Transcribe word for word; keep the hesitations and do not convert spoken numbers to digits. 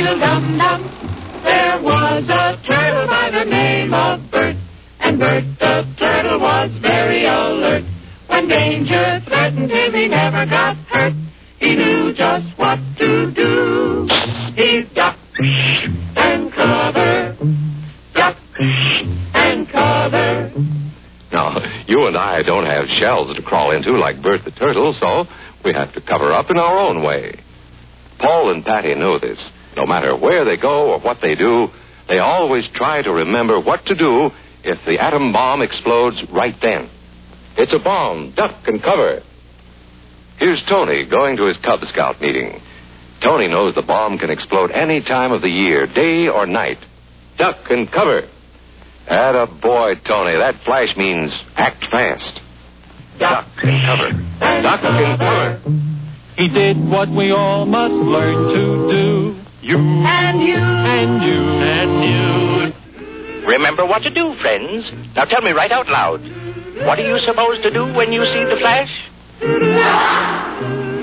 Tweedledum-dum. There was a turtle by the name of Bert, and Bert the turtle was very alert. When danger threatened him, he never got hurt. He knew just what to do. He'd duck and cover, duck and cover. Now, you and I don't have shells to crawl into like Bert the turtle, so we have to cover up in our own way. Paul and Patty know this. No matter where they go or what they do, they always try to remember what to do if the atom bomb explodes right then. It's a bomb. Duck and cover. Here's Tony going to his Cub Scout meeting. Tony knows the bomb can explode any time of the year, day or night. Duck and cover. Atta boy, Tony. That flash means act fast. Duck and cover. Duck and cover. He did what we all must learn to do. You and you and you and you. Remember what to do, friends. Now tell me right out loud. What are you supposed to do when you see the flash?